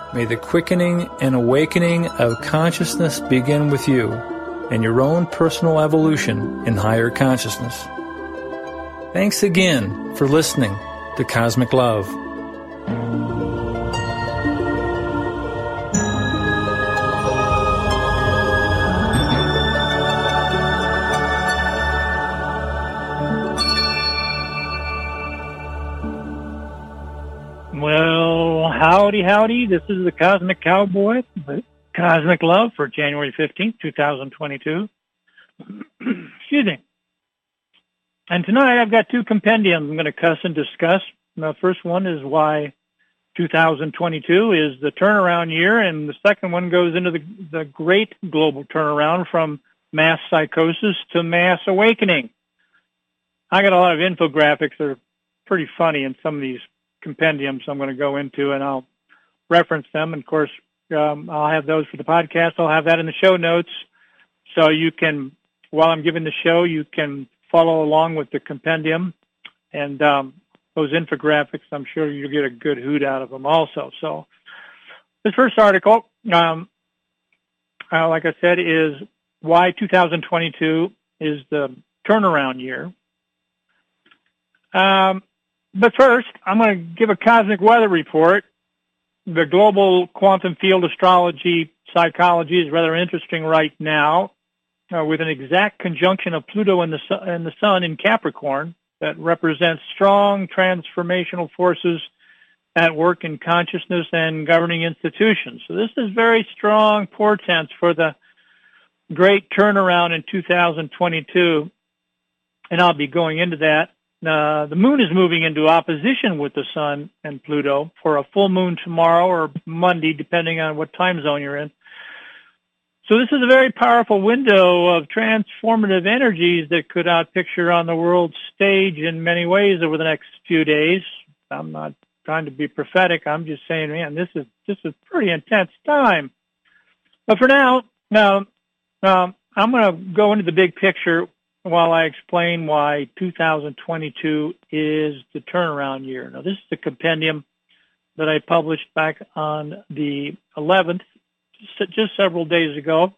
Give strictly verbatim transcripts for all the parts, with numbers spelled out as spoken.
May the quickening and awakening of consciousness begin with you and your own personal evolution in higher consciousness. Thanks again for listening to Cosmic Love. Well, howdy, howdy. This is the Cosmic Cowboy with Cosmic Love for January fifteenth, twenty twenty-two. Excuse me. And tonight I've got two compendiums I'm going to cuss and discuss. The first one is why two thousand twenty-two is the turnaround year, and the second one goes into the, the great global turnaround from mass psychosis to mass awakening. I got a lot of infographics that are pretty funny in some of these compendiums I'm going to go into, and I'll reference them. And of course, um, I'll have those for the podcast. I'll have that in the show notes, so you can, while I'm giving the show, you can follow along with the compendium and um, those infographics. I'm sure you'll get a good hoot out of them also. So this first article, um, uh, like I said, is why two thousand twenty-two is the turnaround year. Um, But first, I'm going to give a cosmic weather report. The global quantum field astrology psychology is rather interesting right now, uh, with an exact conjunction of Pluto and the, sun, and the Sun in Capricorn that represents strong transformational forces at work in consciousness and governing institutions. So this is very strong portents for the great turnaround in two thousand twenty-two, and I'll be going into that. Uh, the moon is moving into opposition with the Sun and Pluto for a full moon tomorrow or Monday, depending on what time zone you're in. So this is a very powerful window of transformative energies that could outpicture on the world stage in many ways over the next few days. I'm not trying to be prophetic. I'm just saying, man, this is this is a pretty intense time. But for now, now um, I'm going to go into the big picture while I explain why two thousand twenty-two is the turnaround year. Now, this is the compendium that I published back on the eleventh, just several days ago.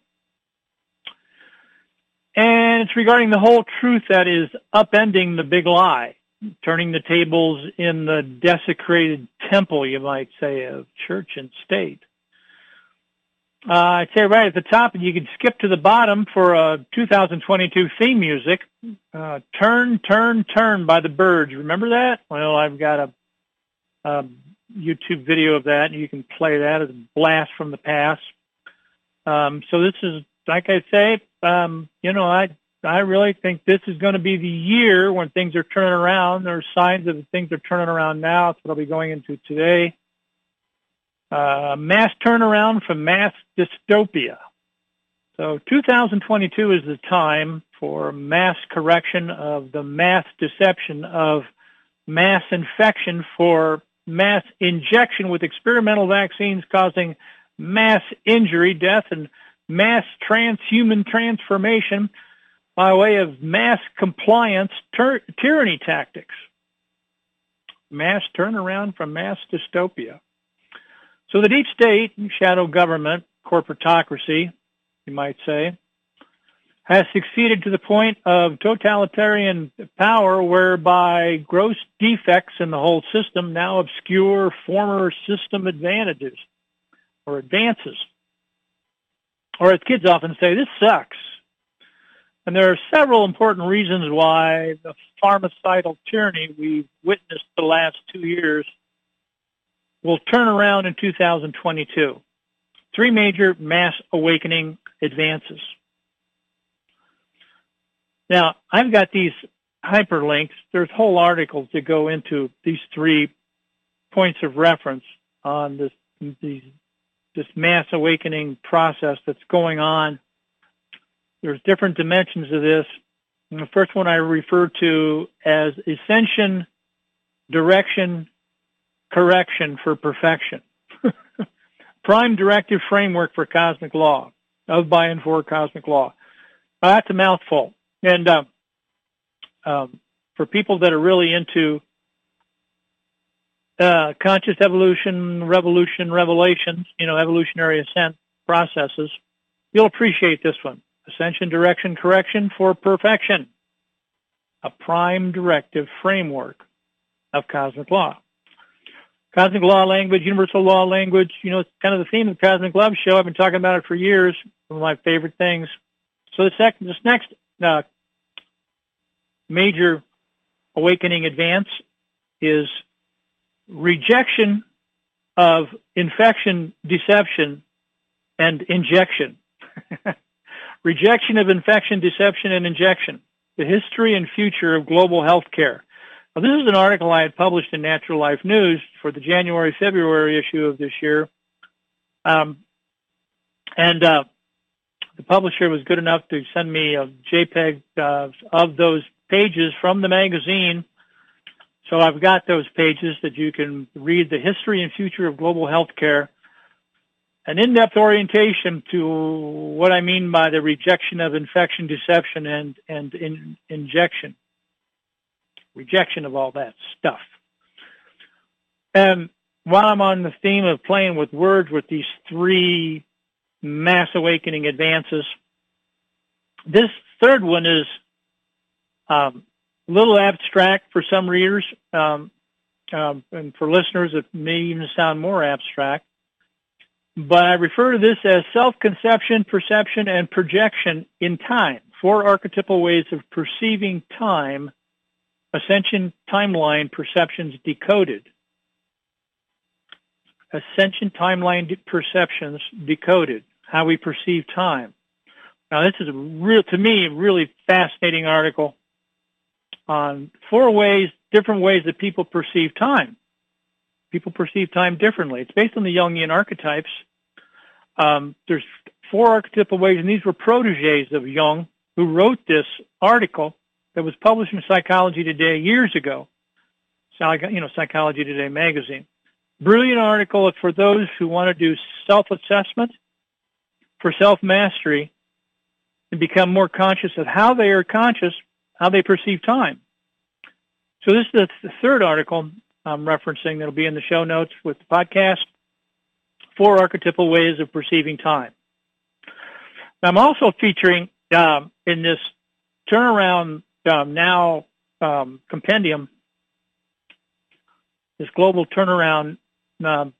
And it's regarding the whole truth that is upending the big lie, turning the tables in the desecrated temple, you might say, of church and state. Uh, I'd say right at the top, and you can skip to the bottom for uh, two thousand twenty-two theme music, uh, Turn, Turn, Turn by the Byrds. Remember that? Well, I've got a, a YouTube video of that, and you can play that as a blast from the past. Um, so this is, like I say, um, you know, I I really think this is going to be the year when things are turning around. There are signs that things are turning around now. That's what I'll be going into today. Uh, mass turnaround from mass dystopia. So two thousand twenty-two is the time for mass correction of the mass deception of mass infection for mass injection with experimental vaccines causing mass injury, death, and mass transhuman transformation by way of mass compliance tyr- tyranny tactics. Mass turnaround from mass dystopia. So the deep state, shadow government, corporatocracy, you might say, has succeeded to the point of totalitarian power whereby gross defects in the whole system now obscure former system advantages or advances. Or as kids often say, this sucks. And there are several important reasons why the pharmacidal tyranny we've witnessed the last two years will turn around in two thousand twenty-two. Three major mass awakening advances. Now, I've got these hyperlinks. There's whole articles that go into these three points of reference on this, these, this mass awakening process that's going on. There's different dimensions of this. And the first one I refer to as ascension, direction, correction for perfection. Prime directive framework for cosmic law, of, by, and for cosmic law. Now, that's a mouthful. And uh, um, for people that are really into uh, conscious evolution, revolution, revelations, you know, evolutionary ascent processes, you'll appreciate this one. Ascension, direction, correction for perfection. A prime directive framework of cosmic law. Cosmic law language, universal law language, you know, it's kind of the theme of the Cosmic Love Show. I've been talking about it for years. One of my favorite things. So this, next, this next uh, major awakening advance is rejection of infection, deception, and injection. Rejection of infection, deception, and injection. The history and future of global health care. Now, this is an article I had published in Natural Life News for the January February issue of this year. Um, and uh, the publisher was good enough to send me a JPEG uh, of those pages from the magazine. So I've got those pages that you can read the history and future of global health care. An in-depth orientation to what I mean by the rejection of infection, deception, and, and in, injection. Rejection of all that stuff. And while I'm on the theme of playing with words with these three mass awakening advances, this third one is um, a little abstract for some readers, um, um, and for listeners it may even sound more abstract. But I refer to this as self-conception, perception, and projection in time. Four archetypal ways of perceiving time. Ascension timeline perceptions decoded. Ascension timeline perceptions decoded. How we perceive time. Now, this is a real, to me, a really fascinating article on four ways, different ways that people perceive time. People perceive time differently. It's based on the Jungian archetypes. Um, there's four archetypal ways, and these were proteges of Jung who wrote this article that was published in Psychology Today years ago. You know, Psychology Today magazine. Brilliant article for those who want to do self-assessment for self-mastery and become more conscious of how they are conscious, how they perceive time. So this is the third article I'm referencing that'll be in the show notes with the podcast. Four archetypal ways of perceiving time. I'm also featuring um, in this turnaround um, now um, compendium, this global turnaround um,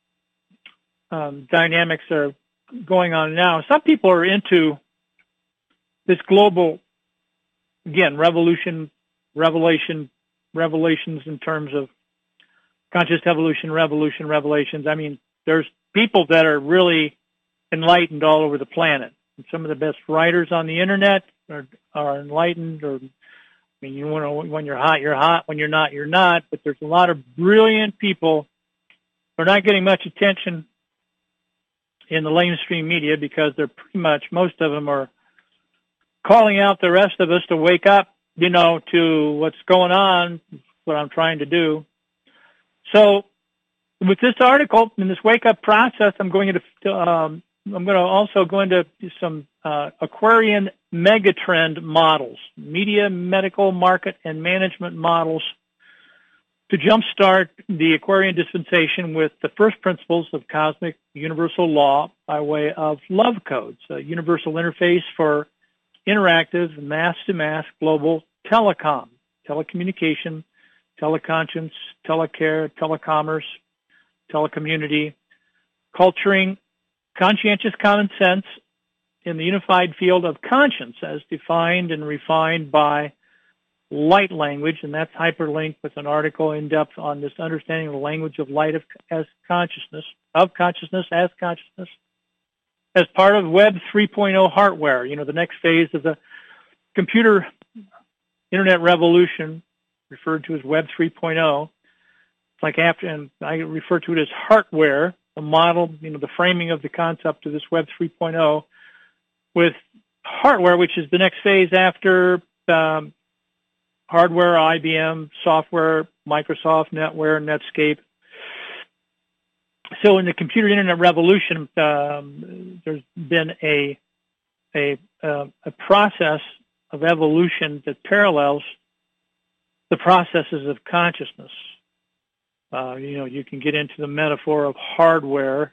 um, dynamics are going on now. Some people are into this global, again, revolution, revelation, revelations in terms of conscious evolution, revolution, revelations. I mean, there's people that are really enlightened all over the planet. And some of the best writers on the internet are, are enlightened. Or, I mean, you want to, when you're hot, you're hot. When you're not, you're not. But there's a lot of brilliant people who are not getting much attention in the mainstream media because they're pretty much, most of them are calling out the rest of us to wake up, you know, to what's going on, what I'm trying to do. So, with this article, in this wake-up process, I'm going into, um, I'm going to also go into some uh, Aquarian megatrend models, media, medical, market, and management models to jumpstart the Aquarian dispensation with the first principles of cosmic universal law by way of love codes, a universal interface for interactive, mass-to-mass global telecom, telecommunication, teleconscience, telecare, telecommerce, telecommunity, culturing conscientious common sense in the unified field of conscience as defined and refined by light language, and that's hyperlinked with an article in depth on this understanding of the language of light of, as consciousness, of consciousness as consciousness, as part of Web three point oh hardware, you know, the next phase of the computer internet revolution, referred to as Web three point oh. It's like after, and I refer to it as hardware, the model, you know, the framing of the concept of this Web three point oh, with hardware, which is the next phase after um, hardware, I B M, software, Microsoft, NetWare, Netscape. So in the computer internet revolution, um, there's been a a, uh, a process of evolution that parallels the processes of consciousness. Uh, you know, you can get into the metaphor of hardware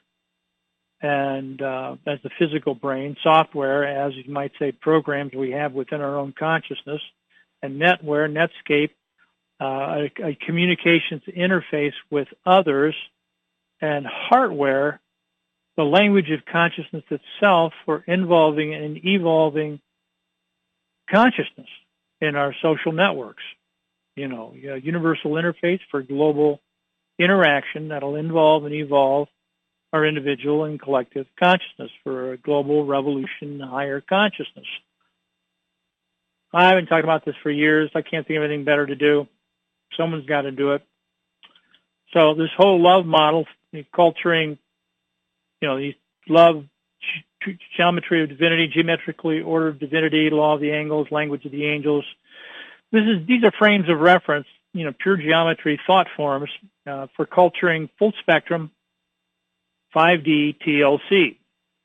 and uh, as the physical brain, software, as you might say, programs we have within our own consciousness, and netware, netscape, uh, a, a communications interface with others, and heartware, the language of consciousness itself for involving and evolving consciousness in our social networks. You know, a universal interface for global interaction that'll involve and evolve our individual and collective consciousness for a global revolution, higher consciousness. I've been talking about this for years. I can't think of anything better to do. Someone's got to do it. So this whole love model, culturing, you know, these love, geometry of divinity, geometrically ordered divinity, law of the angles, language of the angels. This is these are frames of reference, you know, pure geometry thought forms uh, for culturing full spectrum five D T L C.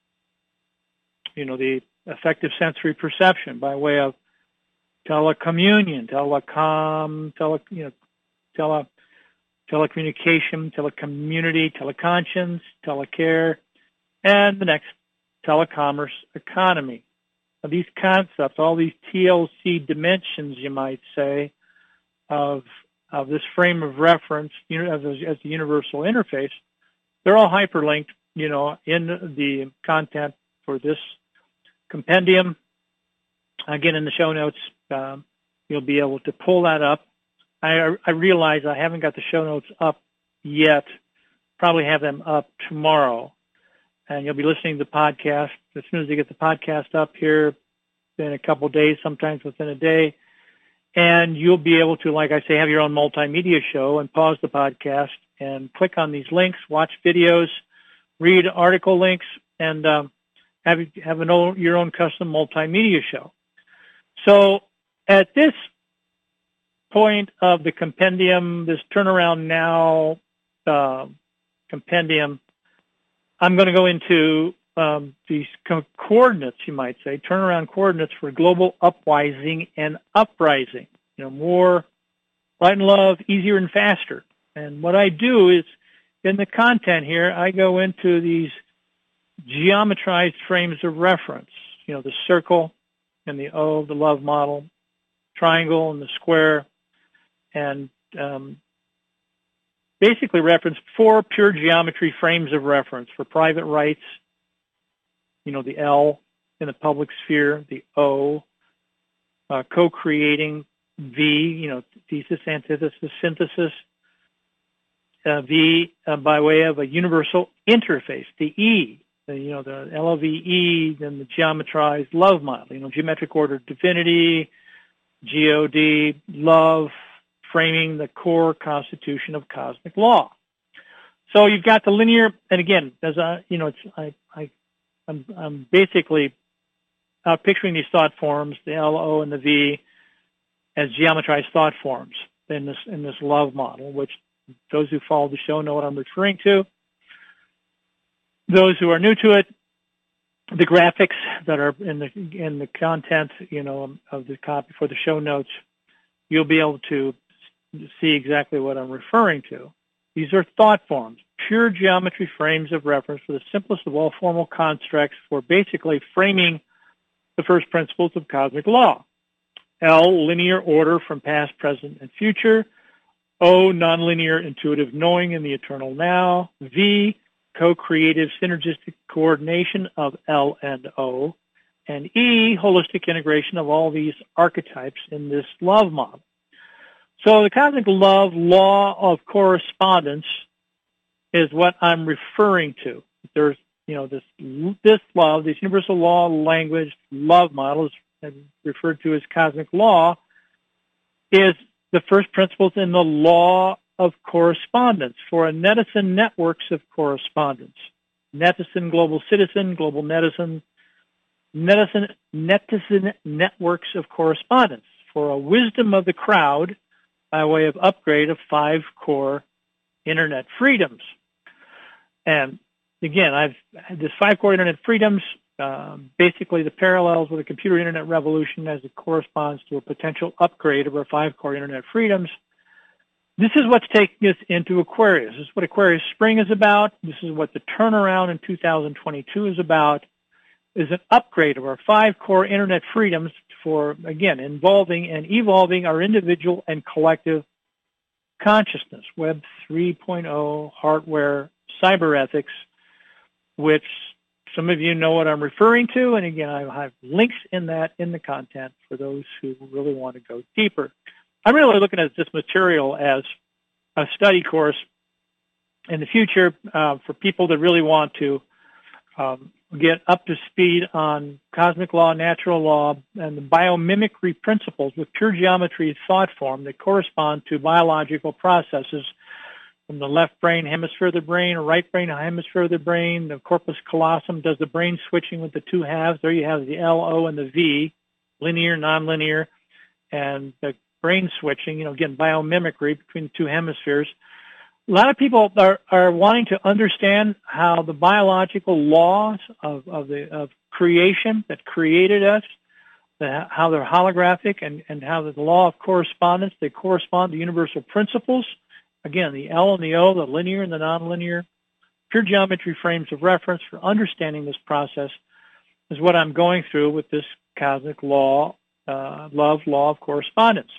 You know, the effective sensory perception by way of telecommunion, telecom, tele, you know, tele, telecommunication, telecommunity, teleconscience, telecare, and the next, telecommerce economy. Now, these concepts, all these T L C dimensions, you might say, of of this frame of reference, you know, as, as the universal interface, they're all hyperlinked, you know, in the content for this compendium. Again, in the show notes, um, you'll be able to pull that up. I, I realize I haven't got the show notes up yet. Probably have them up tomorrow. And you'll be listening to the podcast as soon as you get the podcast up here in a couple of days, sometimes within a day. And you'll be able to, like I say, have your own multimedia show and pause the podcast and click on these links, watch videos, read article links, and um, have, have an own, your own custom multimedia show. So at this point of the compendium, this turnaround now uh, compendium, I'm going to go into um, these co- coordinates, you might say, turnaround coordinates for global upwising and uprising. You know, more light and love, easier and faster. And what I do is, in the content here, I go into these geometrized frames of reference. You know, the circle and the O, the love model, triangle and the square, and um, basically reference four pure geometry frames of reference for private rights, you know, the L in the public sphere, the O, uh, co-creating, V, you know, thesis, antithesis, synthesis, uh, V uh, by way of a universal interface, the E, the, you know, the L O V E, then the geometrized love model, you know, geometric ordered divinity, G O D, love, framing the core constitution of cosmic law. So you've got the linear, and again, as I, you know, it's I, I, I'm, I'm basically out picturing these thought forms, the L, O, and the V, as geometrized thought forms in this in this love model, which those who follow the show know what I'm referring to. Those who are new to it, the graphics that are in the in the content, you know, of the copy for the show notes, you'll be able to see exactly what I'm referring to. These are thought forms, pure geometry frames of reference for the simplest of all formal constructs for basically framing the first principles of cosmic law. L, linear order from past, present, and future. O, nonlinear intuitive knowing in the eternal now. V, co-creative synergistic coordination of L and O. And E, holistic integration of all these archetypes in this love model. So the cosmic love law of correspondence is what I'm referring to. There's, you know, this this love, this universal law language love model is referred to as cosmic law, is the first principles in the law of correspondence for a netizen networks of correspondence. Netizen, global citizen, global netizen, netizen, netizen networks of correspondence for a wisdom of the crowd by way of upgrade of five core internet freedoms. And again, I've had this five core internet freedoms, um, basically the parallels with the computer internet revolution as it corresponds to a potential upgrade of our five core internet freedoms. this is what's taking us into Aquarius. This is what Aquarius Spring is about. This is what the turnaround in two thousand twenty-two is about, is an upgrade of our five core Internet freedoms for, again, involving and evolving our individual and collective consciousness, Web three point oh, hardware, cyber ethics, which some of you know what I'm referring to. And again, I have links in that in the content for those who really want to go deeper. I'm really looking at this material as a study course in the future uh, for people that really want to um, get up to speed on cosmic law, natural law, and the biomimicry principles with pure geometry thought form that correspond to biological processes from the left brain hemisphere of the brain, or right brain hemisphere of the brain. The corpus callosum does the brain switching with the two halves. There you have the L, O, and the V, linear, nonlinear, and the brain switching, you know, again, biomimicry between the two hemispheres. A lot of people are, are wanting to understand how the biological laws of, of the of creation that created us, the, how they're holographic, and, and how the law of correspondence, they correspond to universal principles. Again, the L and the O, the linear and the nonlinear, pure geometry frames of reference for understanding this process is what I'm going through with this cosmic law, uh, love, law of correspondence.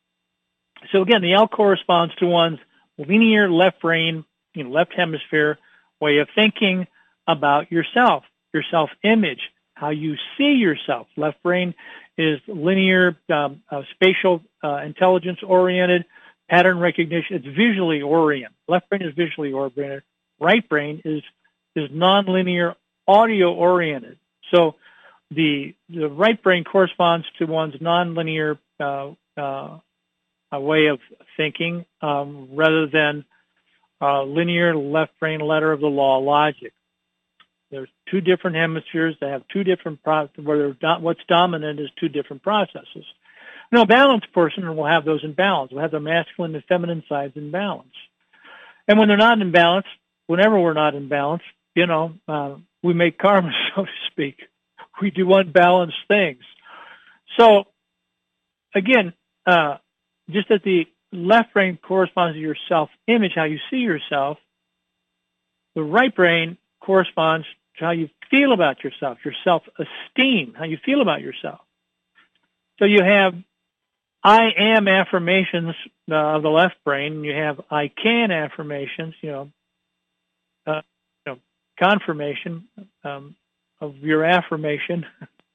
So again, the L corresponds to one's linear left brain, you know, left hemisphere way of thinking about yourself, your self-image, how you see yourself. Left brain is linear, um, uh, spatial, uh, intelligence-oriented, pattern recognition. It's visually oriented. Left brain is visually oriented. Right brain is is nonlinear, audio-oriented. So the the right brain corresponds to one's nonlinear uh, uh, a way of thinking um, rather than uh, linear left brain letter of the law logic. There's two different hemispheres. They have two different processes. Where do- what's dominant is two different processes. Now, a balanced person will have those in balance. Will have their masculine and feminine sides in balance. And when they're not in balance, whenever we're not in balance, you know, uh, we make karma, so to speak. We do unbalanced things. So, again, uh, just as the left brain corresponds to your self-image, how you see yourself, the right brain corresponds to how you feel about yourself, your self-esteem, how you feel about yourself. So you have I am affirmations uh, of the left brain. You have I can affirmations, you know, uh, you know confirmation um, of your affirmation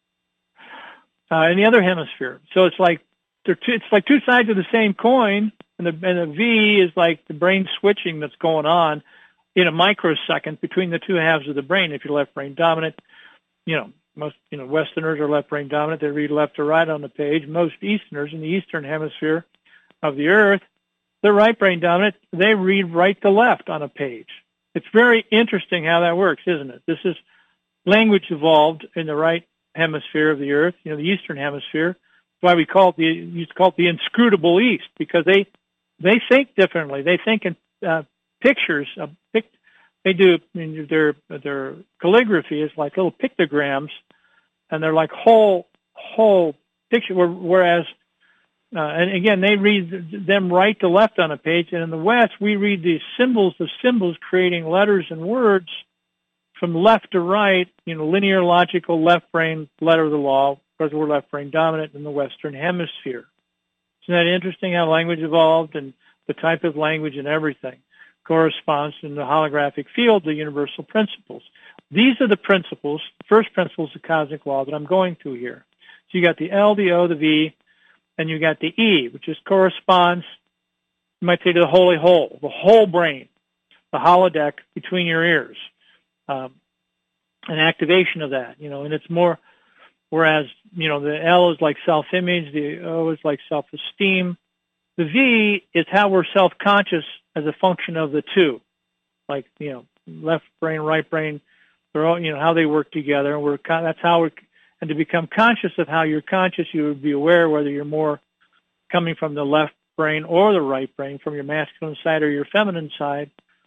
uh, in the other hemisphere. So it's like they're two, it's like two sides of the same coin, and the, and the V is like the brain switching that's going on in a microsecond between the two halves of the brain. If you're left brain dominant, you know, most, you know, Westerners are left brain dominant. They read left to right on the page. Most Easterners in the Eastern hemisphere of the earth, they're right brain dominant. They read right to left on a page. It's very interesting how that works, isn't it? This is language evolved in the right hemisphere of the earth, you know, the Eastern hemisphere. That's why we call it the, used to call it the inscrutable East, because they, they think differently. They think in uh, pictures. Uh, pic, they do, I mean, their, their calligraphy is like little pictograms, and they're like whole, whole picture, whereas, uh, and again, they read them right to left on a page, and in the West, we read these symbols of symbols creating letters and words from left to right, you know, linear, logical, left brain, letter of the law, because we're left brain dominant in the Western hemisphere. Isn't that interesting how language evolved, and the type of language and everything corresponds in the holographic field to universal principles. These are the principles, first principles of cosmic law that I'm going through here. So you got the L, the O, the V, and you got the E, which is corresponds, you might say, to the holy whole, the whole brain, the holodeck between your ears, um, an activation of that, you know, and it's more, whereas, you know, the L is like self-image, the O is like self-esteem. The V is how we're self-conscious as a function of the two, like, you know, left brain, right brain, they're all, you know, how they work together. And we're, that's how we're, and to become conscious of how you're conscious, you would be aware whether you're more coming from the left brain or the right brain, from your masculine side or your feminine side.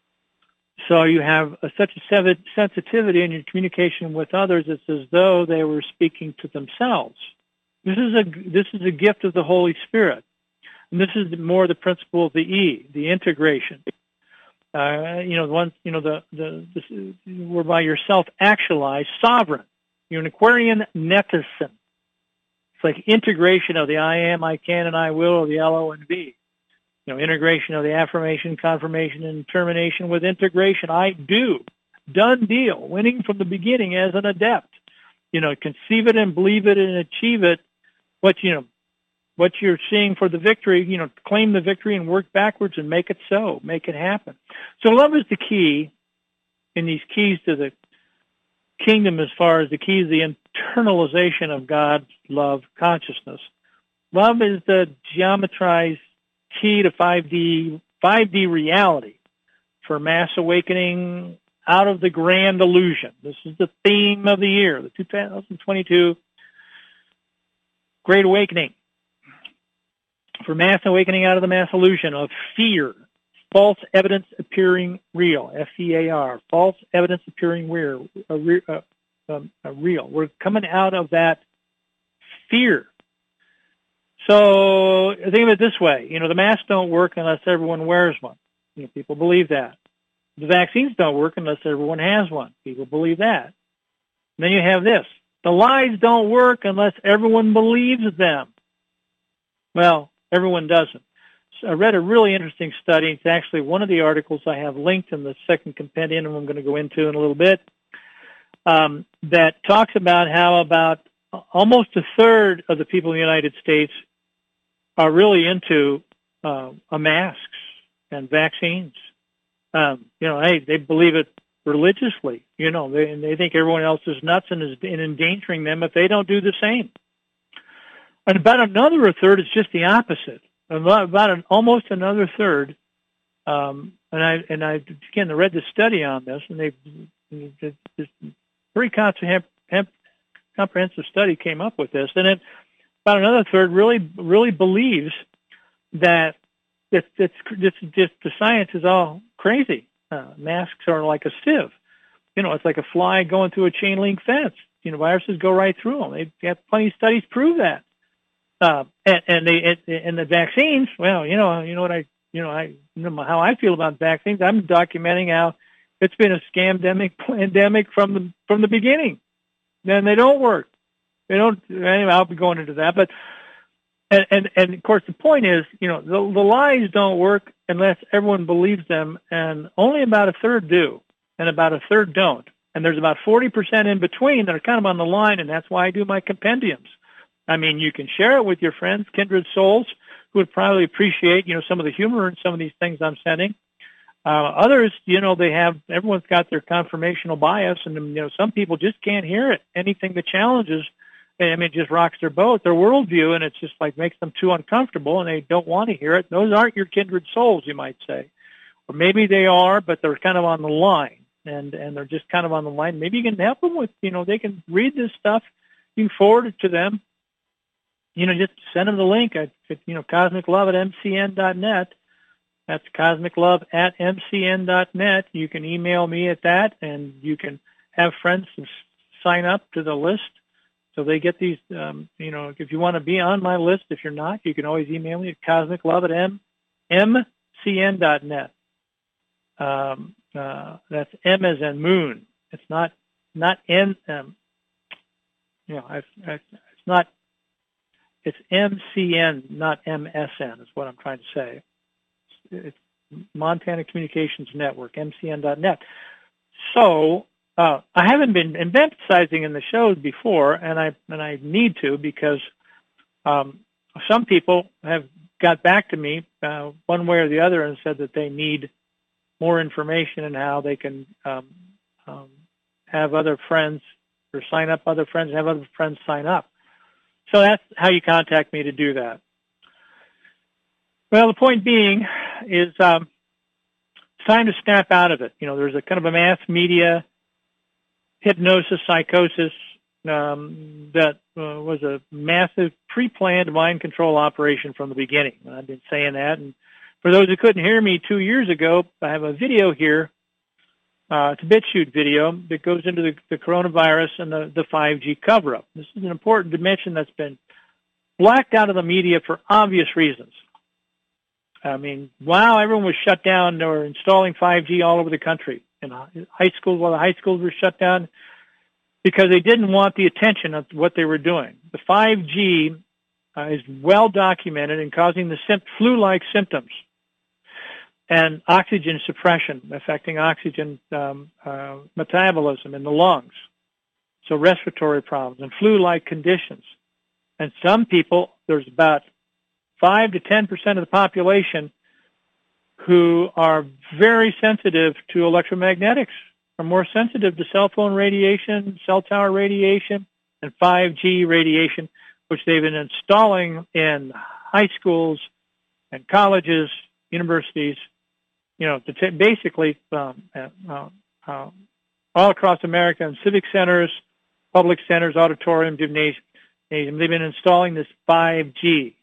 So you have a, such a sensitivity in your communication with others. It's as though they were speaking to themselves. This is a, this is a gift of the Holy Spirit. And this is more the principle of the E, the integration. Uh, you know, the one, you know, the, the, the whereby you're self-actualized, sovereign. You're an Aquarian netizen. It's like integration of the I am, I can, and I will, or the L O and V. You know, integration of the affirmation, confirmation, and termination with integration. I do. Done deal. Winning from the beginning as an adept. You know, conceive it and believe it and achieve it. What, you know, what you're seeing for the victory, you know, claim the victory and work backwards and make it so. Make it happen. So love is the key in these keys to the kingdom as far as the keys, the internalization of God's love consciousness. Love is the geometrized key to five D, five D reality for mass awakening out of the grand illusion. This is the theme of the year, the two thousand twenty-two Great Awakening. For mass awakening out of the mass illusion of fear, false evidence appearing real, F E A R, false evidence appearing real, uh, uh, um, uh, real. We're coming out of that fear. So think of it this way, you know, the masks don't work unless everyone wears one. You know, people believe that. The vaccines don't work unless everyone has one. People believe that. And then you have this. The lies don't work unless everyone believes them. Well, everyone doesn't. So I read a really interesting study. It's actually one of the articles I have linked in the second compendium, and I'm going to go into in a little bit, um, that talks about how about almost a third of the people in the United States are really into uh, masks and vaccines. Um, you know, hey, they believe it religiously. You know, they, and they think everyone else is nuts and is and endangering them if they don't do the same. And about another third is just the opposite. About an, almost another third, um, and I and I again I read the study on this, and they this pretty comprehensive comprehensive study came up with this, and then about another third really really believes that that it's just just the science is all crazy. Uh, masks are like a sieve. You know, it's like a fly going through a chain link fence. You know, viruses go right through them. They have plenty of studies prove that. Uh, and, and they and the vaccines. Well, you know, you know what I, you know, I you know how I feel about vaccines. I'm documenting how it's been a scamdemic pandemic from the from the beginning. Then they don't work. They don't. Anyway, I'll be going into that. But and and, and of course the point is, you know, the, the lies don't work unless everyone believes them, and only about a third do, and about a third don't. And there's about forty percent in between that are kind of on the line, and that's why I do my compendiums. I mean, you can share it with your friends, kindred souls, who would probably appreciate, you know, some of the humor in some of these things I'm sending. Uh, others, you know, they have, everyone's got their confirmational bias, and, you know, some people just can't hear it. Anything that challenges, I mean, it just rocks their boat, their worldview, and it's just like makes them too uncomfortable, and they don't want to hear it. Those aren't your kindred souls, you might say. Or maybe they are, but they're kind of on the line, and, and they're just kind of on the line. Maybe you can help them with, you know, they can read this stuff. You can forward it to them. You know, just send them the link at, you know, cosmic love at m c n dot net. That's cosmic love at m c n dot net. You can email me at that, and you can have friends sign up to the list so they get these, um, you know, if you want to be on my list, if you're not, you can always email me at cosmic love at m c n dot net. Um, uh, that's M as in moon. It's not, not N, um, you know, I've, I, it's not, It's M C N, not M S N, is what I'm trying to say. It's Montana Communications Network, m c n dot net. So uh, I haven't been emphasizing in the shows before, and I and I need to, because um, some people have got back to me uh, one way or the other and said that they need more information on how they can um, um, have other friends or sign up other friends, have other friends sign up. So that's how you contact me to do that. Well, the point being is um, it's time to snap out of it. You know, there's a kind of a mass media hypnosis, psychosis um, that uh, was a massive pre-planned mind control operation from the beginning. And I've been saying that. And for those who couldn't hear me two years ago, I have a video here. Uh, it's a BitChute video that goes into the, the coronavirus and the, the five G cover-up. This is an important dimension that's been blacked out of the media for obvious reasons. I mean, wow, everyone was shut down. They were installing five G all over the country. And high schools, well, the high schools were shut down because they didn't want the attention of what they were doing. The five G uh, is well documented in causing the sim- flu-like symptoms and oxygen suppression, affecting oxygen um, uh, metabolism in the lungs. So respiratory problems and flu-like conditions. And some people, there's about five to ten percent of the population who are very sensitive to electromagnetics, are more sensitive to cell phone radiation, cell tower radiation, and five G radiation, which they've been installing in high schools and colleges, universities, you know, to t- basically um, uh, uh, all across America, in civic centers, public centers, auditorium, gymnasium. They've been installing this five G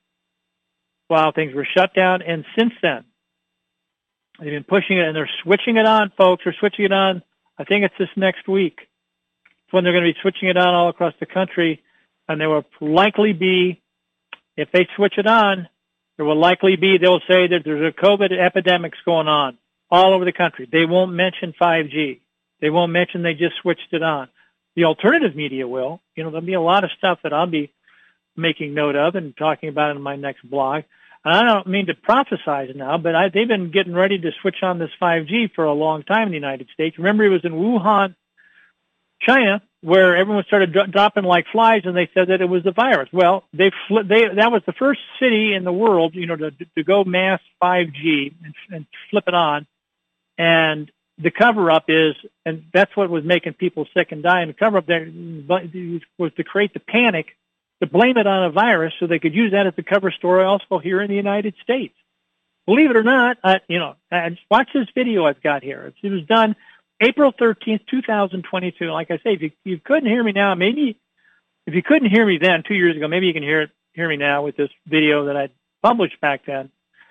while things were shut down, and since then, they've been pushing it, and they're switching it on, folks. They're switching it on. I think it's this next week. It's when they're going to be switching it on all across the country, and there will likely be, if they switch it on, there will likely be, they'll say that there's a COVID epidemic going on all over the country. They won't mention five G. They won't mention they just switched it on. The alternative media will. You know, there'll be a lot of stuff that I'll be making note of and talking about in my next blog. And I don't mean to prophesize now, but I, they've been getting ready to switch on this five G for a long time in the United States. Remember, it was in Wuhan, China, where everyone started dro- dropping like flies, and they said that it was the virus. Well, they, fl- they that was the first city in the world, you know, to, to go mass five G and, and flip it on. And the cover-up is, and that's what was making people sick and die, and the cover-up there was to create the panic, to blame it on a virus so they could use that as the cover story also here in the United States. Believe it or not, I, you know, I, watch this video I've got here. It was done April thirteenth, twenty twenty-two. Like I say, if you, you couldn't hear me now, maybe if you couldn't hear me then two years ago, maybe you can hear it, hear me now with this video that I published back then.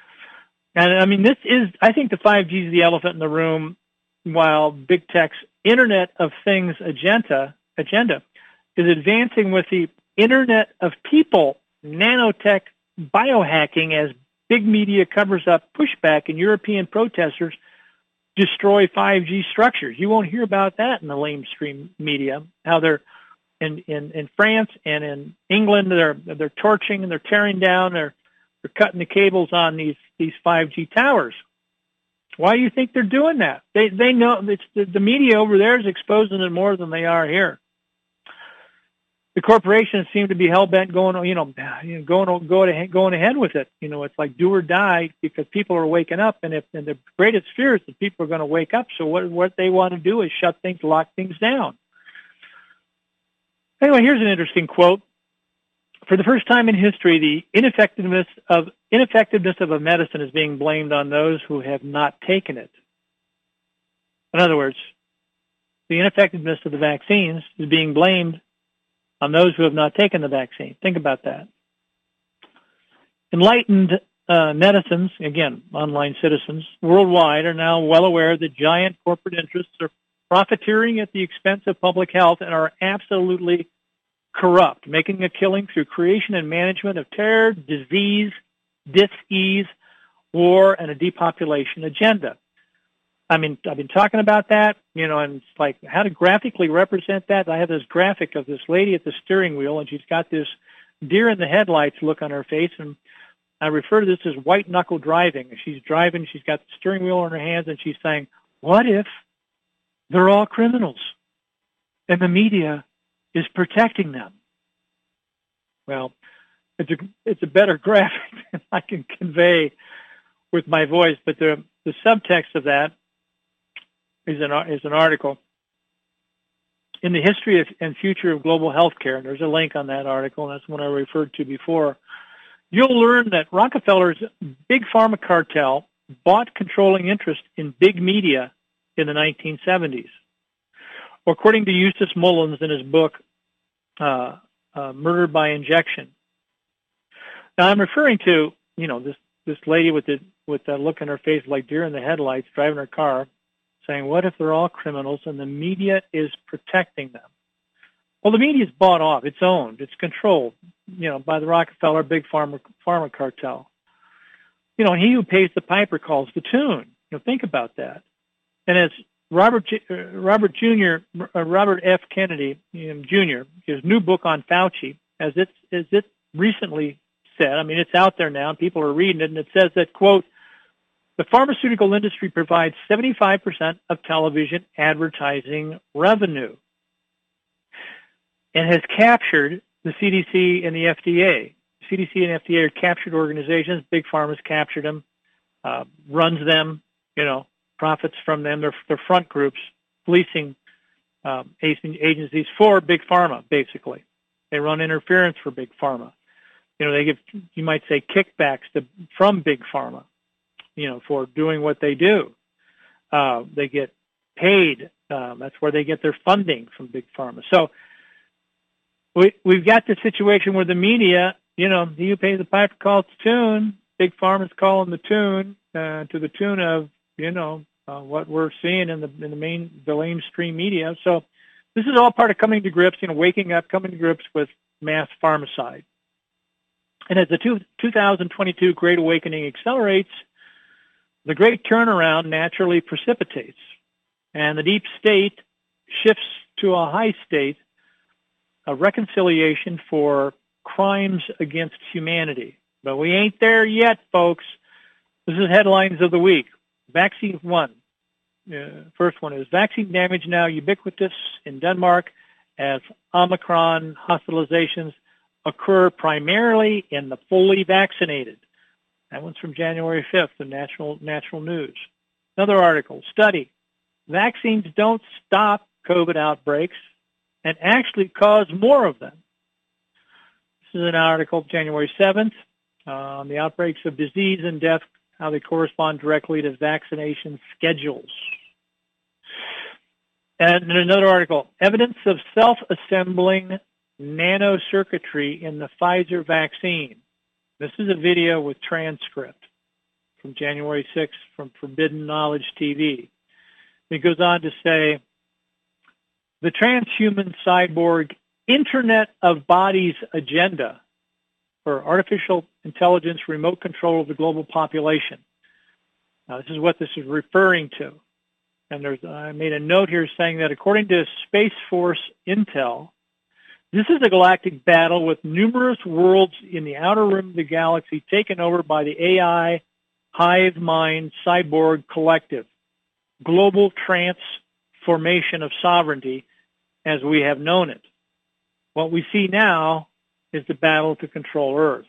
And I mean, this is, I think the five G is the elephant in the room, while big tech's Internet of Things agenda, agenda is advancing with the Internet of People, nanotech, biohacking, as big media covers up pushback and European protesters destroy five G structures. You won't hear about that in the lamestream media, how they're in, in, in France and in England, they're they're torching and they're tearing down, they're, they're cutting the cables on these, these five G towers. Why do you think they're doing that? They they know it's the, the media over there is exposing it more than they are here. The corporations seem to be hell bent going, you know, you know, going going going ahead with it. You know, it's like do or die because people are waking up, and if and the greatest fear is that people are going to wake up. So what what they want to do is shut things, lock things down. Anyway, here's an interesting quote. For the first time in history, the ineffectiveness of ineffectiveness of a medicine is being blamed on those who have not taken it. In other words, the ineffectiveness of the vaccines is being blamed on those who have not taken the vaccine. Think about that. Enlightened uh, netizens, again, online citizens, worldwide are now well aware that giant corporate interests are profiteering at the expense of public health and are absolutely corrupt, making a killing through creation and management of terror, disease, dis-ease, war, and a depopulation agenda. I mean, I've been talking about that, you know, and it's like how to graphically represent that. I have this graphic of this lady at the steering wheel, and she's got this deer in the headlights look on her face, and I refer to this as white-knuckle driving. She's driving, she's got the steering wheel in her hands, and she's saying, what if they're all criminals and the media is protecting them? Well, it's a, it's a better graphic than I can convey with my voice, but the, the subtext of that is an, is an article in the history of, and future of global healthcare, and there's a link on that article, and that's one I referred to before. You'll learn that Rockefeller's big pharma cartel bought controlling interest in big media in the nineteen seventies. According to Eustace Mullins in his book, uh, uh, Murder by Injection. Now, I'm referring to, you know, this, this lady with the with the look in her face like deer in the headlights driving her car, saying, what if they're all criminals and the media is protecting them? Well, the media is bought off. It's owned. It's controlled, you know, by the Rockefeller big pharma, pharma cartel. You know, he who pays the piper calls the tune. You know, think about that. And as Robert J, uh, Robert Junior Uh, Robert F. Kennedy um, Junior his new book on Fauci, as it as it recently said, I mean, it's out there now, people are reading it, and it says that, quote, the pharmaceutical industry provides seventy-five percent of television advertising revenue and has captured the C D C and the F D A. C D C and F D A are captured organizations. Big Pharma's captured them, uh, runs them, you know, profits from them. They're, they're front groups, policing um, agencies for Big Pharma, basically. They run interference for Big Pharma. You know, they give, you might say, kickbacks to, from Big Pharma, you know, for doing what they do. Uh, they get paid. Um, that's where they get their funding, from Big Pharma. So we, we've got the situation where the media, you know, you pay the piper calls the tune. Big Pharma's calling the tune uh, to the tune of, you know, uh, what we're seeing in the in the main the mainstream media. So this is all part of coming to grips, you know, waking up, coming to grips with mass pharmacide. And as the two, two thousand twenty-two Great Awakening accelerates, the great turnaround naturally precipitates, and the deep state shifts to a high state of reconciliation for crimes against humanity. But we ain't there yet, folks. This is headlines of the week. Vaccine one. Uh, first one is vaccine damage now ubiquitous in Denmark as Omicron hospitalizations occur primarily in the fully vaccinated. That one's from January fifth, the Natural, Natural News. Another article, study. Vaccines don't stop COVID outbreaks and actually cause more of them. This is an article, January seventh, uh, on the outbreaks of disease and death, how they correspond directly to vaccination schedules. And another article, evidence of self-assembling nanocircuitry in the Pfizer vaccine. This is a video with transcript from January sixth from Forbidden Knowledge T V. It goes on to say, the transhuman cyborg Internet of Bodies agenda for artificial intelligence remote control of the global population. Now, this is what this is referring to. And there's, I made a note here saying that according to Space Force Intel, this is a galactic battle with numerous worlds in the outer rim of the galaxy taken over by the A I hive mind cyborg collective. Global transformation of sovereignty as we have known it. What we see now is the battle to control Earth.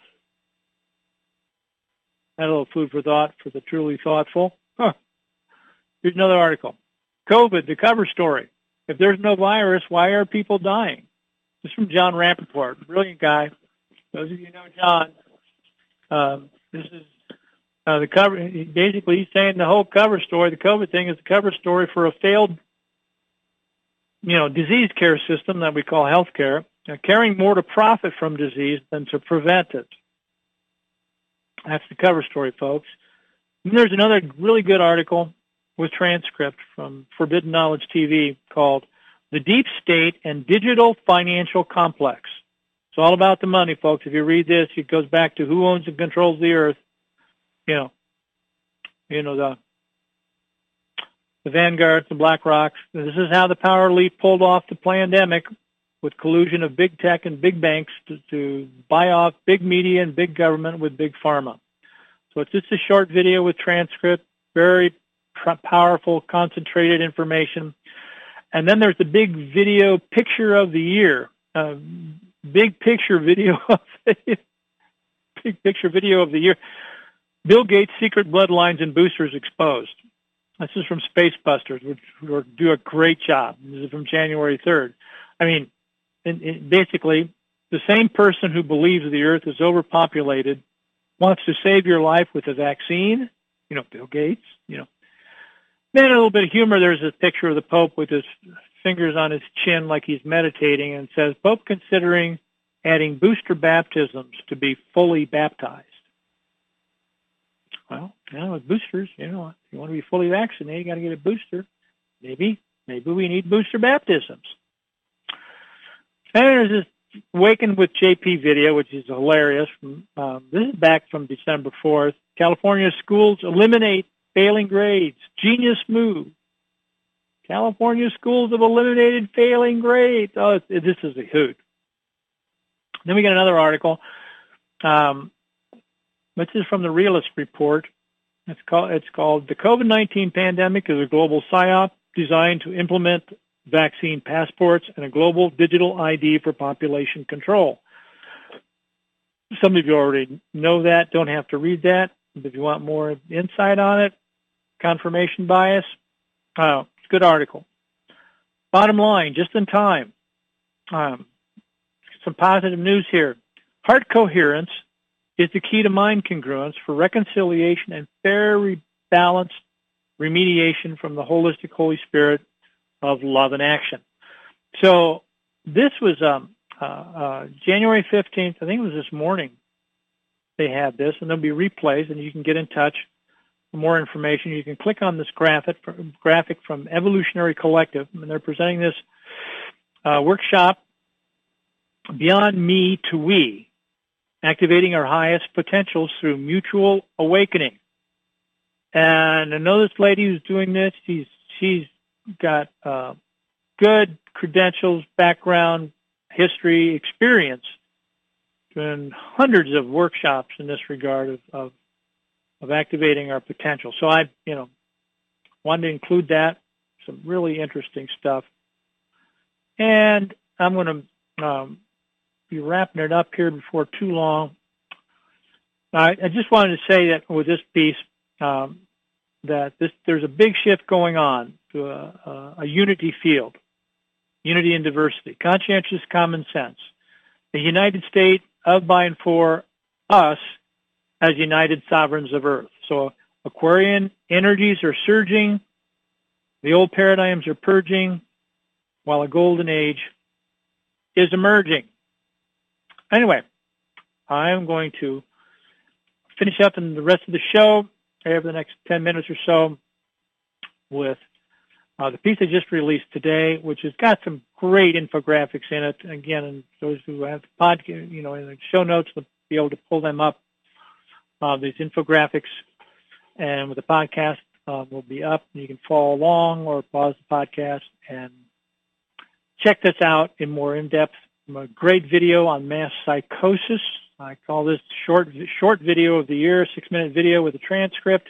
That a little food for thought for the truly thoughtful. Huh. Here's another article. COVID, the cover story. If there's no virus, why are people dying? This is from John Rappaport, brilliant guy. Those of you who know John, um, this is uh, the cover. Basically, he's saying the whole cover story, the COVID thing, is the cover story for a failed, you know, disease care system that we call healthcare, uh, caring more to profit from disease than to prevent it. That's the cover story, folks. And there's another really good article with transcript from Forbidden Knowledge T V called The Deep State and Digital Financial Complex. It's all about the money, folks. If you read this, it goes back to who owns and controls the earth. You know, you know, the the Vanguards, the BlackRocks. This is how the power elite pulled off the pandemic with collusion of big tech and big banks to, to buy off big media and big government with big pharma. So it's just a short video with transcript, very powerful, concentrated information. And then there's the big video picture of the year, uh, big picture video of the big picture video of the year. Bill Gates' secret bloodlines and boosters exposed. This is from Space Busters, which do a great job. This is from January third. I mean, it, it basically, the same person who believes the Earth is overpopulated wants to save your life with a vaccine. You know, Bill Gates. You know, then a little bit of humor. There's a picture of the Pope with his fingers on his chin, like he's meditating, and says, "Pope considering adding booster baptisms to be fully baptized." Well, you know, with boosters, you know, if you want to be fully vaccinated, you got to get a booster. Maybe, maybe we need booster baptisms. And there's this Awaken with J P video, which is hilarious. From, um, this is back from December fourth. California schools eliminate failing grades. Genius move. California schools have eliminated failing grades. Oh, it, it, this is a hoot. Then we get another article. Um, this is from the Realist Report. It's called, it's called The COVID nineteen Pandemic is a Global PSYOP Designed to Implement Vaccine Passports and a Global Digital I D for Population Control. Some of you already know that, don't have to read that. If you want more insight on it, confirmation bias, uh, good article. Bottom line, just in time, um, some positive news here. Heart coherence is the key to mind congruence for reconciliation and fair, balanced remediation from the holistic Holy Spirit of love and action. So this was um, uh, uh, January fifteenth, I think it was this morning they had this, and there'll be replays, and you can get in touch for more information. You can click on this graphic, graphic from Evolutionary Collective, and they're presenting this uh, workshop, Beyond Me to We, Activating Our Highest Potentials Through Mutual Awakening. And I know this lady who's doing this, she's, she's got uh, good credentials, background, history, experience, doing hundreds of workshops in this regard of, of, of activating our potential. So I, you know, wanted to include that, some really interesting stuff. And I'm going to um, be wrapping it up here before too long. I, I just wanted to say that with this piece, um, that this, there's a big shift going on to a, a, a unity field, unity and diversity, conscientious common sense, the United States of, by, and for us as united sovereigns of Earth. So Aquarian energies are surging, the old paradigms are purging, while a golden age is emerging. Anyway, I'm going to finish up in the rest of the show over the next ten minutes or so with uh, the piece I just released today, which has got some great infographics in it. Again, and those who have the podcast, you know, in the show notes will be able to pull them up. Uh, these infographics, and with the podcast uh, will be up. You can follow along or pause the podcast and check this out in more in-depth. A great video on mass psychosis. I call this short short video of the year, six-minute video with a transcript.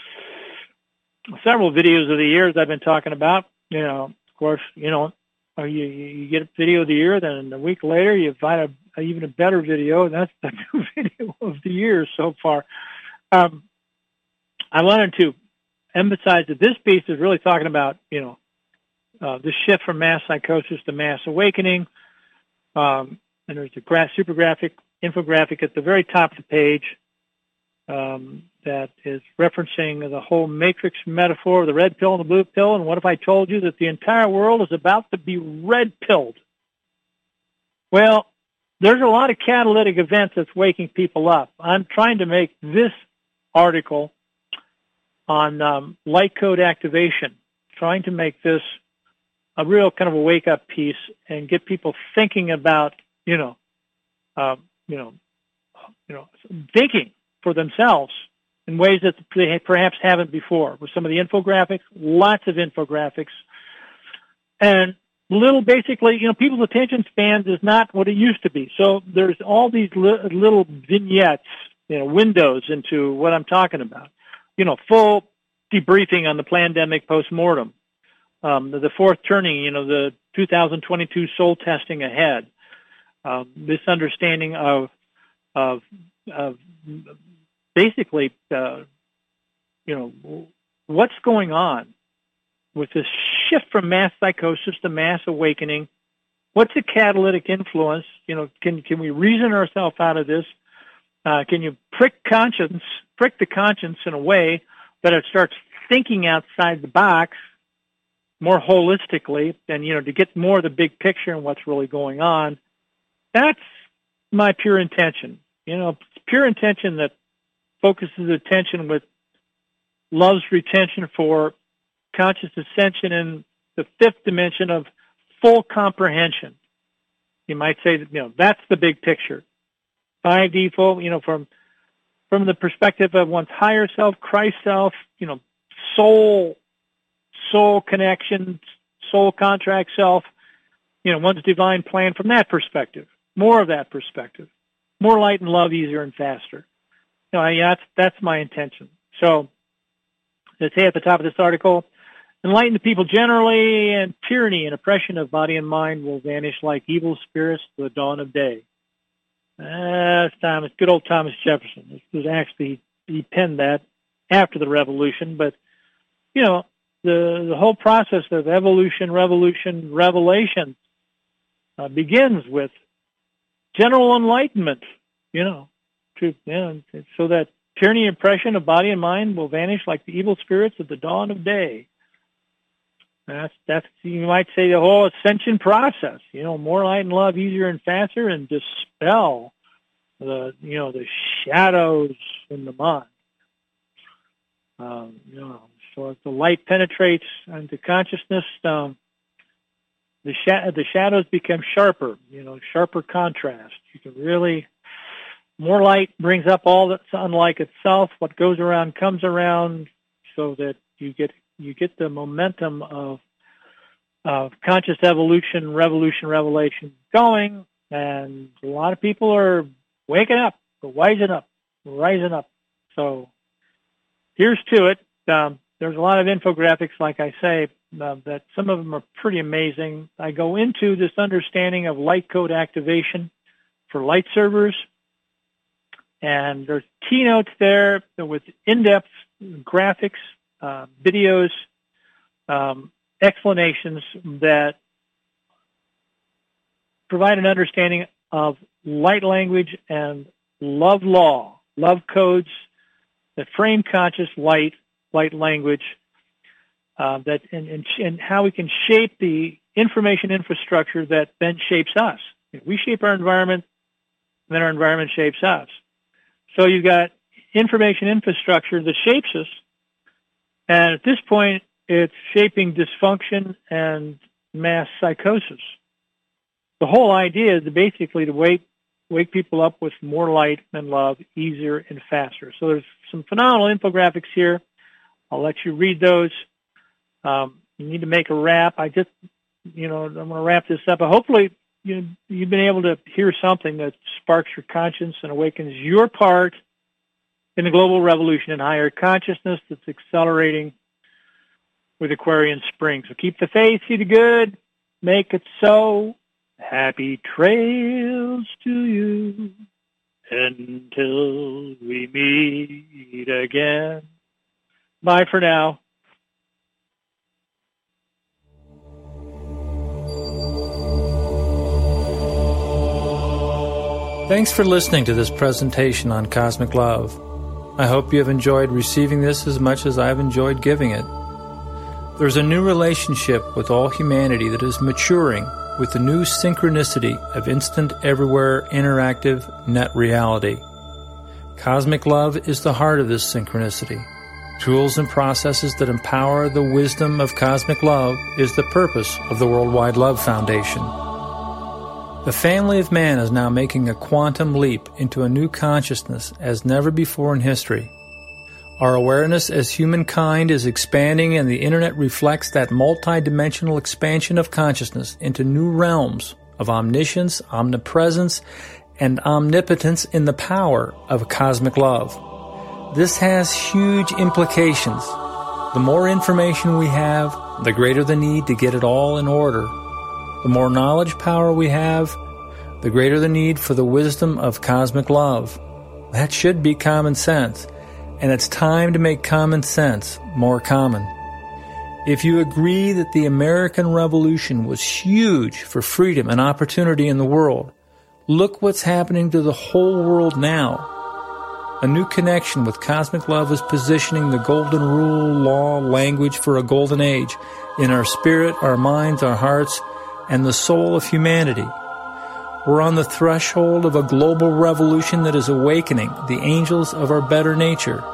Several videos of the year as I've been talking about. You know, of course, you know, you, you get a video of the year, then a week later you find a, a even a better video, and that's the new video of the year so far. Um, I wanted to emphasize that this piece is really talking about, you know, uh, the shift from mass psychosis to mass awakening. Um, and there's a gra- super graphic infographic at the very top of the page um, that is referencing the whole matrix metaphor, the red pill and the blue pill. And what if I told you that the entire world is about to be red-pilled? Well, there's a lot of catalytic events that's waking people up. I'm trying to make this article on um, light code activation, trying to make this a real kind of a wake-up piece and get people thinking about, you know, um, you know, you know, thinking for themselves in ways that they perhaps haven't before. With some of the infographics, lots of infographics, and little basically, you know, people's attention spans is not what it used to be. So there's all these li- little vignettes, you know, windows into what I'm talking about. You know, full debriefing on the pandemic postmortem. Um, the, the fourth turning, you know, the two thousand twenty-two soul testing ahead, um, this understanding of, of, of basically, uh, you know, what's going on with this shift from mass psychosis to mass awakening. What's the catalytic influence? You know, can can we reason ourselves out of this? Uh, can you prick conscience, prick the conscience in a way that it starts thinking outside the box more holistically, and, you know, to get more of the big picture and what's really going on? That's my pure intention. You know, it's pure intention that focuses attention with love's retention for conscious ascension in the fifth dimension of full comprehension. you might say that, you know, that's the big picture. five D full, you know, from from the perspective of one's higher self, Christ self, you know, soul, soul connection, soul contract self, you know, one's divine plan from that perspective. More of that perspective. More light and love, easier and faster. You know, I, that's, that's my intention. So, as I say at the top of this article, enlighten the people generally, and tyranny and oppression of body and mind will vanish like evil spirits to the dawn of day. That's Thomas, good old Thomas Jefferson. It was actually, he penned that after the revolution, but, you know, the, the whole process of evolution, revolution, revelation uh, begins with general enlightenment, you know, to, you know, so that tyranny and oppression of body and mind will vanish like the evil spirits at the dawn of day. That's, that's, you might say, the whole ascension process, you know, more light and love, easier and faster, and dispel the, you know, the shadows in the mind. Um, you know, so as the light penetrates into consciousness, um, the, sh- the shadows become sharper, you know, sharper contrast. You can really, more light brings up all that's unlike itself. What goes around comes around, so that you get you get the momentum of of conscious evolution, revolution, revelation going, and a lot of people are waking up, wising up, rising up. So here's to it. Um, there's a lot of infographics, like I say, uh, that some of them are pretty amazing. I go into this understanding of light code activation for light servers, and there's keynotes there with in-depth graphics, uh, videos, um, explanations that provide an understanding of light language and love law, love codes that frame conscious light, light language, uh, that and, and, and how we can shape the information infrastructure that then shapes us. We shape our environment, then our environment shapes us. So you've got information infrastructure that shapes us, and at this point, it's shaping dysfunction and mass psychosis. The whole idea is to basically to wake wake people up with more light and love, easier and faster. So there's some phenomenal infographics here. I'll let you read those. Um, you need to make a wrap. I just, you know, I'm going to wrap this up. But hopefully, you, you've been able to hear something that sparks your conscience and awakens your part in the global revolution in higher consciousness that's accelerating with Aquarian Spring. So keep the faith, see the good, make it so. Happy trails to you until we meet again. Bye for now. Thanks for listening to this presentation on Cosmic Love. I hope you have enjoyed receiving this as much as I've enjoyed giving it. There's a new relationship with all humanity that is maturing with the new synchronicity of instant, everywhere, interactive net reality. Cosmic love is the heart of this synchronicity. Tools and processes that empower the wisdom of cosmic love is the purpose of the Worldwide Love Foundation. The family of man is now making a quantum leap into a new consciousness as never before in history. Our awareness as humankind is expanding, and the Internet reflects that multidimensional expansion of consciousness into new realms of omniscience, omnipresence, and omnipotence in the power of cosmic love. This has huge implications. The more information we have, the greater the need to get it all in order. The more knowledge power we have, the greater the need for the wisdom of cosmic love. That should be common sense. And it's time to make common sense more common. If you agree that the American Revolution was huge for freedom and opportunity in the world, look what's happening to the whole world now. A new connection with cosmic love is positioning the golden rule, law, language for a golden age in our spirit, our minds, our hearts, and the soul of humanity. We're on the threshold of a global revolution that is awakening the angels of our better nature.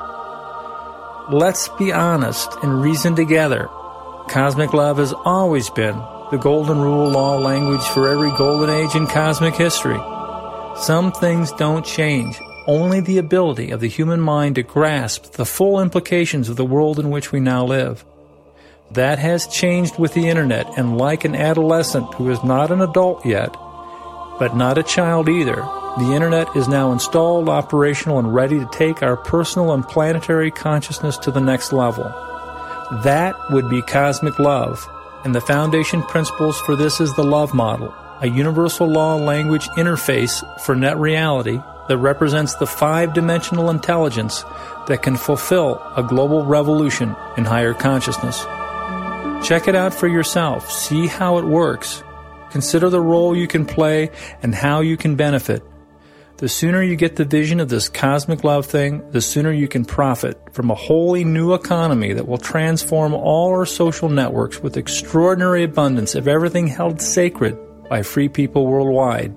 Let's be honest and reason together. Cosmic love has always been the golden rule law language for every golden age in cosmic history. Some things don't change, only the ability of the human mind to grasp the full implications of the world in which we now live. That has changed with the internet, and like an adolescent who is not an adult yet, but not a child either, the internet is now installed, operational, and ready to take our personal and planetary consciousness to the next level. That would be cosmic love, and the foundation principles for this is the love model, a universal law language interface for net reality that represents the five-dimensional intelligence that can fulfill a global revolution in higher consciousness. Check it out for yourself. See how it works. Consider the role you can play and how you can benefit. The sooner you get the vision of this cosmic love thing, the sooner you can profit from a wholly new economy that will transform all our social networks with extraordinary abundance of everything held sacred by free people worldwide.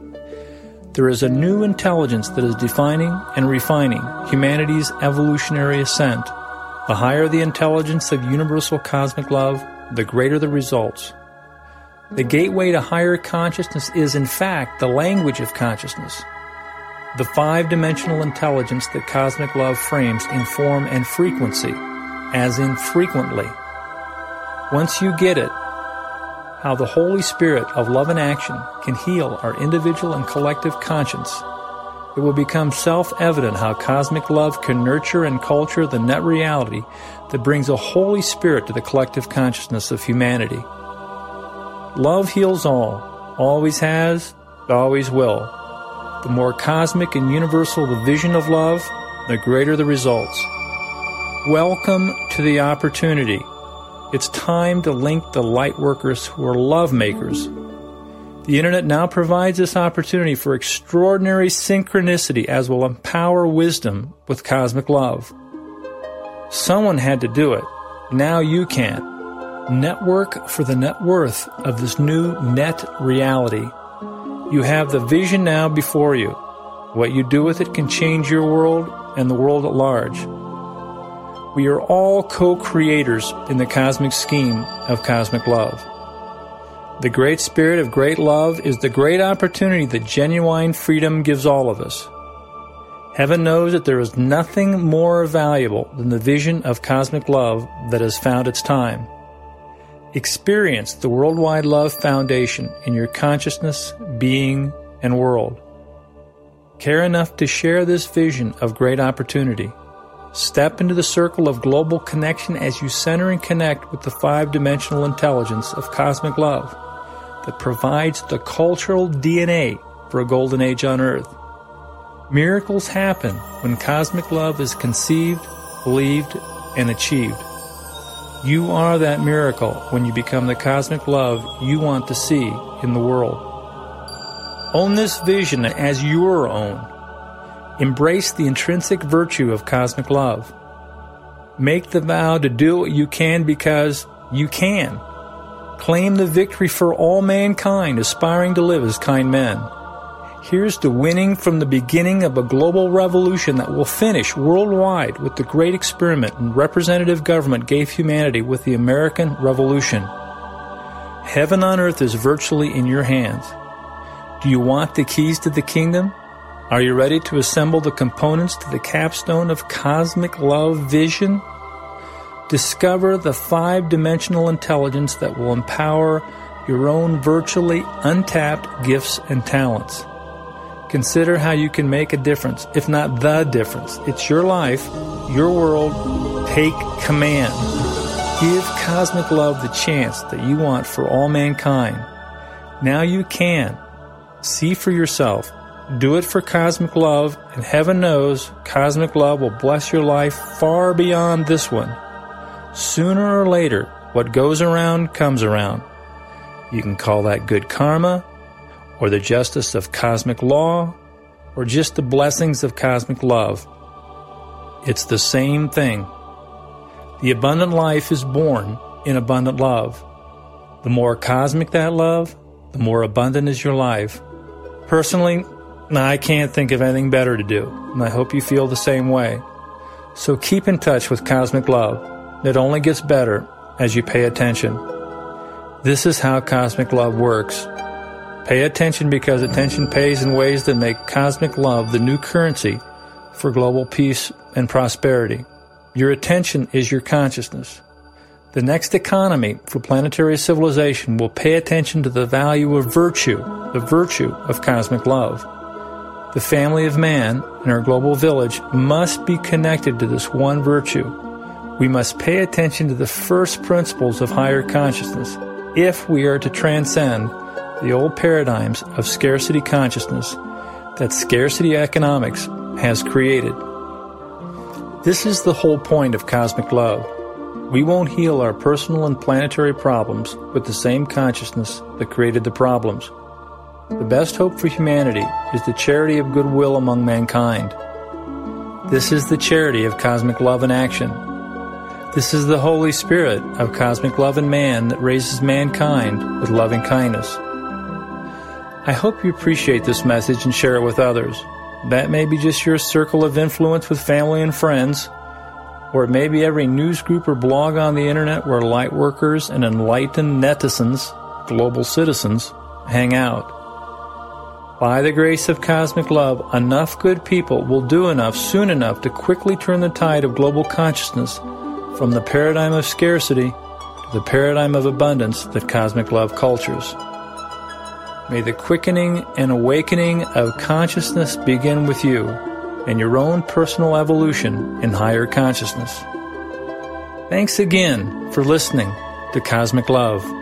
There is a new intelligence that is defining and refining humanity's evolutionary ascent. The higher the intelligence of universal cosmic love, the greater the results. The gateway to higher consciousness is, in fact, the language of consciousness. The five-dimensional intelligence that cosmic love frames in form and frequency, as in frequently. Once you get it, how the Holy Spirit of love and action can heal our individual and collective conscience, it will become self-evident how cosmic love can nurture and culture the net reality that brings a Holy Spirit to the collective consciousness of humanity. Love heals all, always has, always will. The more cosmic and universal the vision of love, the greater the results. Welcome to the opportunity. It's time to link the light workers who are love makers. The internet now provides this opportunity for extraordinary synchronicity as will empower wisdom with cosmic love. Someone had to do it. Now you can. Network for the net worth of this new net reality. You have the vision now before you. What you do with it can change your world and the world at large. We are all co-creators in the cosmic scheme of cosmic love. The great spirit of great love is the great opportunity that genuine freedom gives all of us. Heaven knows that there is nothing more valuable than the vision of cosmic love that has found its time. Experience the Worldwide Love Foundation in your consciousness, being, and world. Care enough to share this vision of great opportunity. Step into the circle of global connection as you center and connect with the five-dimensional intelligence of cosmic love that provides the cultural D N A for a golden age on Earth. Miracles happen when cosmic love is conceived, believed, and achieved. You are that miracle when you become the cosmic love you want to see in the world. Own this vision as your own. Embrace the intrinsic virtue of cosmic love. Make the vow to do what you can because you can. Claim the victory for all mankind aspiring to live as kind men. Here's to winning from the beginning of a global revolution that will finish worldwide with the great experiment and representative government gave humanity with the American Revolution. Heaven on earth is virtually in your hands. Do you want the keys to the kingdom? Are you ready to assemble the components to the capstone of cosmic love vision? Discover the five-dimensional intelligence that will empower your own virtually untapped gifts and talents. Consider how you can make a difference, if not the difference. It's your life, your world. Take command. Give cosmic love the chance that you want for all mankind. Now you can. See for yourself. Do it for cosmic love, and heaven knows cosmic love will bless your life far beyond this one. Sooner or later, what goes around comes around. You can call that good karma, or the justice of cosmic law, or just the blessings of cosmic love. It's the same thing. The abundant life is born in abundant love. The more cosmic that love, the more abundant is your life. Personally, I can't think of anything better to do, and I hope you feel the same way. So keep in touch with cosmic love. It only gets better as you pay attention. This is how cosmic love works. Pay attention, because attention pays in ways that make cosmic love the new currency for global peace and prosperity. Your attention is your consciousness. The next economy for planetary civilization will pay attention to the value of virtue, the virtue of cosmic love. The family of man in our global village must be connected to this one virtue. We must pay attention to the first principles of higher consciousness if we are to transcend the old paradigms of scarcity consciousness that scarcity economics has created. This is the whole point of cosmic love. We won't heal our personal and planetary problems with the same consciousness that created the problems. The best hope for humanity is the charity of goodwill among mankind. This is the charity of cosmic love in action. This is the Holy Spirit of cosmic love in man that raises mankind with loving kindness. I hope you appreciate this message and share it with others. That may be just your circle of influence with family and friends, or it may be every news group or blog on the internet where light workers and enlightened netizens, global citizens, hang out. By the grace of cosmic love, enough good people will do enough soon enough to quickly turn the tide of global consciousness from the paradigm of scarcity to the paradigm of abundance that cosmic love cultures. May the quickening and awakening of consciousness begin with you and your own personal evolution in higher consciousness. Thanks again for listening to Cosmic Love.